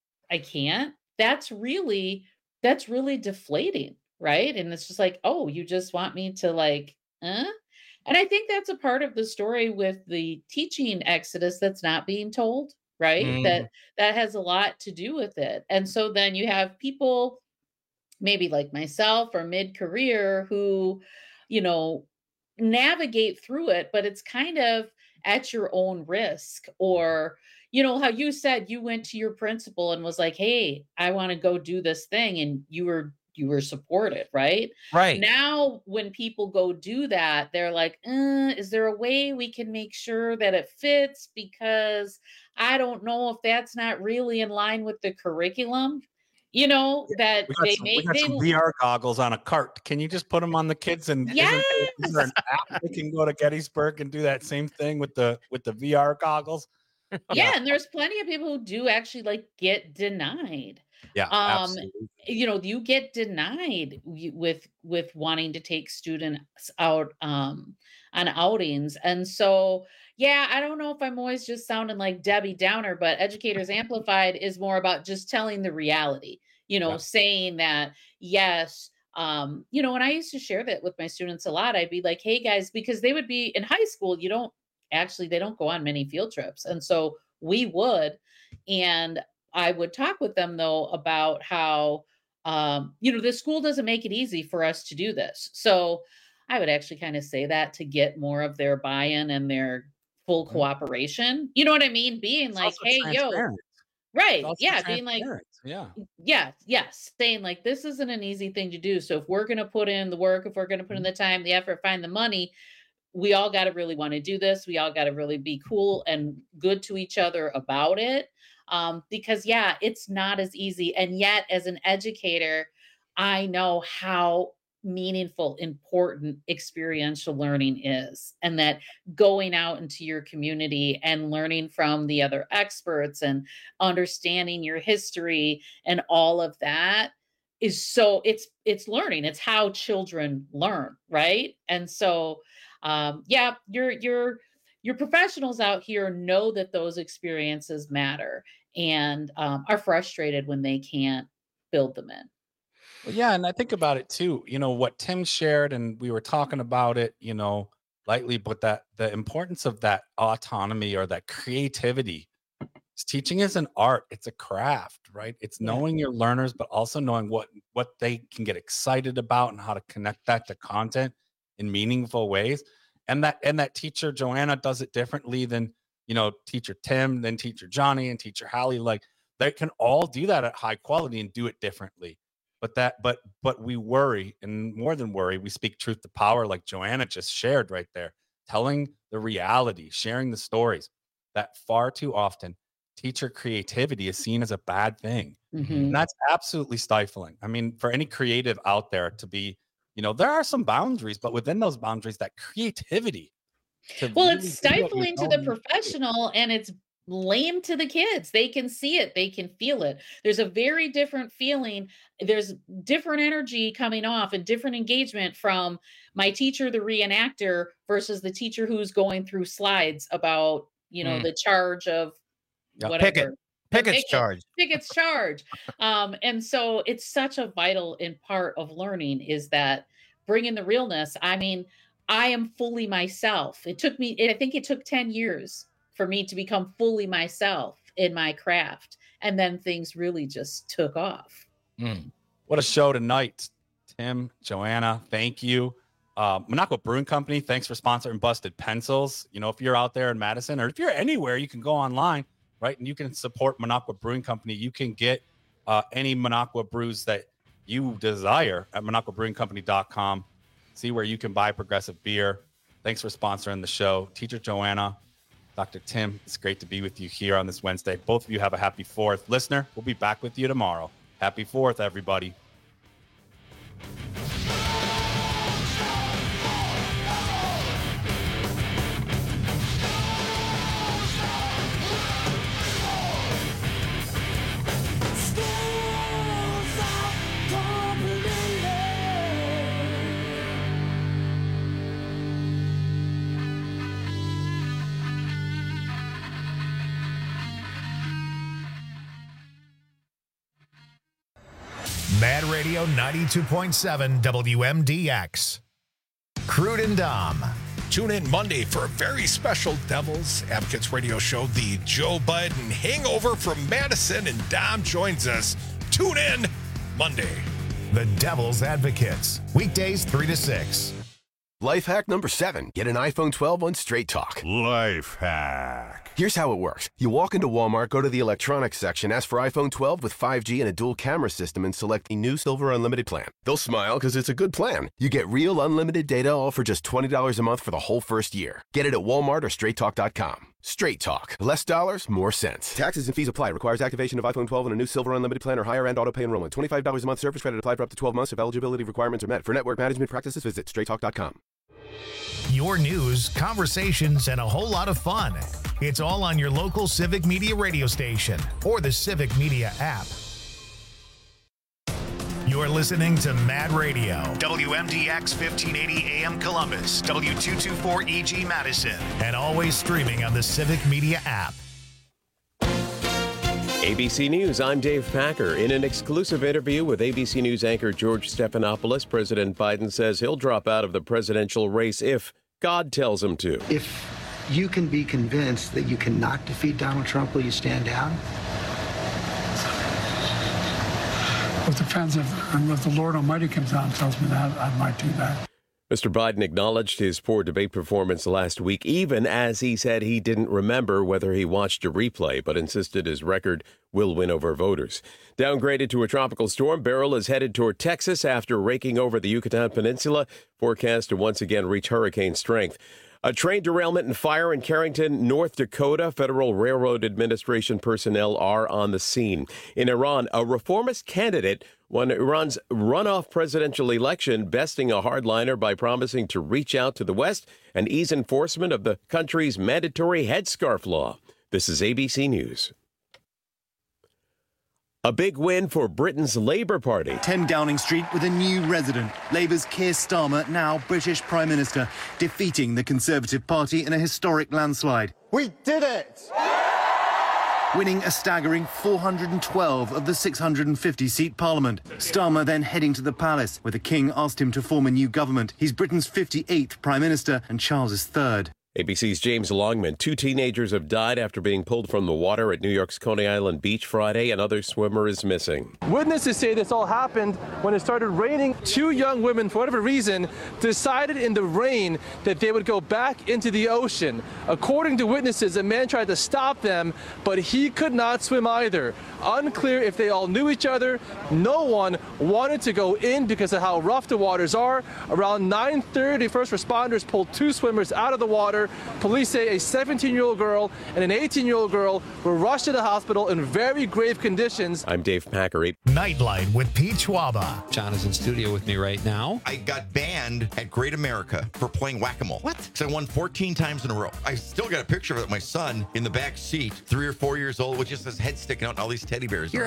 that's really deflating, right? And it's just like, oh, you just want me to like, And I think that's a part of the story with the teaching exodus that's not being told, right? That has a lot to do with it. And so then you have people maybe like myself or mid-career who, you know, navigate through it, but it's kind of at your own risk. Or, you know, how you said you went to your principal and was like, hey, I want to go do this thing. And you were supported, right? Right. Now, when people go do that, they're like, is there a way we can make sure that it fits? Because I don't know if that's not really in line with the curriculum. You know, that we got some VR goggles on a cart. Can you just put them on the kids? And yes, is there an app they can go to Gettysburg and do that same thing with the VR goggles? Yeah, and there's plenty of people who do actually like get denied. Yeah, absolutely. You know, you get denied with wanting to take students out on outings. And so, yeah, I don't know if I'm always just sounding like Debbie Downer, but Educators Amplified is more about just telling the reality, you know, saying that, yes, you know, and I used to share that with my students a lot. I'd be like, hey guys, because they would be in high school, they don't go on many field trips. And so we would, and I would talk with them though about how, you know, the school doesn't make it easy for us to do this. So I would actually kind of say that to get more of their buy-in and their full cooperation. You know what I mean? Being like, hey, yo, right. Yeah. Being like, yes. Saying like, this isn't an easy thing to do. So if we're going to put in the work, if we're going to put in the time, the effort, find the money, we all got to really want to do this. We all got to really be cool and good to each other about it. Because yeah, it's not as easy. And yet as an educator, I know how meaningful, important experiential learning is, and that going out into your community and learning from the other experts and understanding your history and all of that is so it's learning. It's how children learn. Right. And so, yeah, your professionals out here know that those experiences matter and are frustrated when they can't build them in. Well, yeah, and I think about it too, you know, what Tim shared, and we were talking about it, you know, lightly, but that the importance of that autonomy or that creativity. Teaching is an art, it's a craft, right? It's knowing your learners, but also knowing what they can get excited about and how to connect that to content in meaningful ways. And that teacher Joanna does it differently than, you know, teacher Tim, then teacher Johnny and teacher Hallie. Like, They can all do that at high quality and do it differently. But we worry, and more than worry, we speak truth to power, like Joanna just shared right there, telling the reality, sharing the stories, that far too often teacher creativity is seen as a bad thing. And that's absolutely stifling. I mean, for any creative out there to be, there are some boundaries, but within those boundaries, that creativity. Well, it's stifling to the professional, and it's lame to the kids. They can see it, they can feel it. There's a very different feeling. There's different energy coming off and different engagement from my teacher, the reenactor, versus the teacher who's going through slides about, the charge of whatever. Pickett's charge. Pickett's charge. And so it's such a vital part of learning is that bringing the realness. I mean, I am fully myself. I think it took 10 years for me to become fully myself in my craft. And then things really just took off. What a show tonight. Tim, Joanna, thank you. Minocqua Brewing Company, thanks for sponsoring Busted Pencils. If you're out there in Madison, or if you're anywhere, you can go online, right? And you can support Minocqua Brewing Company. You can get any Minocqua brews that you desire at MinocquaBrewingCompany.com. See where you can buy Progressive beer. Thanks for sponsoring the show. Teacher Joanna, Dr. Tim, it's great to be with you here on this Wednesday. Both of you have a happy 4th. Listener, we'll be back with you tomorrow. Happy 4th, everybody. Mad Radio 92.7 WMDX. Crude and Dom. Tune in Monday for a very special Devil's Advocates radio show, the Joe Biden Hangover from Madison, and Dom joins us. Tune in Monday. The Devil's Advocates. Weekdays 3 to 6. Life hack number 7. Get an iPhone 12 on Straight Talk. Life hack. Here's how it works. You walk into Walmart, go to the electronics section, ask for iPhone 12 with 5G and a dual camera system, and select the new Silver Unlimited plan. They'll smile because it's a good plan. You get real unlimited data all for just $20 a month for the whole first year. Get it at Walmart or StraightTalk.com. Straight Talk. Less dollars, more sense. Taxes and fees apply. Requires activation of iPhone 12 and a new Silver Unlimited plan or higher end auto pay enrollment. $25 a month service credit applied for up to 12 months if eligibility requirements are met. For network management practices, visit StraightTalk.com. Your news, conversations, and a whole lot of fun. It's all on your local Civic Media radio station or the Civic Media app. You're listening to Mad Radio, WMDX 1580 AM Columbus, W224EG Madison, and always streaming on the Civic Media app. ABC News, I'm Dave Packer. In an exclusive interview with ABC News anchor George Stephanopoulos, President Biden says he'll drop out of the presidential race if God tells him to. If you can be convinced that you cannot defeat Donald Trump, will you stand down? It depends if the Lord Almighty comes out and tells me that, I might do that. Mr. Biden acknowledged his poor debate performance last week, even as he said he didn't remember whether he watched a replay, but insisted his record will win over voters. Downgraded to a tropical storm, Beryl is headed toward Texas after raking over the Yucatan Peninsula, forecast to once again reach hurricane strength. A train derailment and fire in Carrington, North Dakota. Federal Railroad Administration personnel are on the scene. In Iran, a reformist candidate won Iran's runoff presidential election, besting a hardliner by promising to reach out to the West and ease enforcement of the country's mandatory headscarf law. This is ABC News. A big win for Britain's Labour Party. 10 Downing Street with a new resident. Labour's Keir Starmer, now British Prime Minister, defeating the Conservative Party in a historic landslide. We did it! Winning a staggering 412 of the 650-seat parliament. Starmer then heading to the palace, where the King asked him to form a new government. He's Britain's 58th Prime Minister and Charles's third. ABC's James Longman. 2 teenagers have died after being pulled from the water at New York's Coney Island Beach Friday. Another swimmer is missing. Witnesses say this all happened when it started raining. 2 young women, for whatever reason, decided in the rain that they would go back into the ocean. According to witnesses, a man tried to stop them, but he could not swim either. Unclear if they all knew each other. No one wanted to go in because of how rough the waters are. Around 9:30, first responders pulled 2 swimmers out of the water. Police say a 17-year-old girl and an 18-year-old girl were rushed to the hospital in very grave conditions. I'm Dave Packery. Nightlight with Pete Schwaba. John is in studio with me right now. I got banned at Great America for playing whack-a-mole. What? Because I won 14 times in a row. I still got a picture of it. My son in the back seat, 3 or 4 years old, with just his head sticking out and all these teddy bears.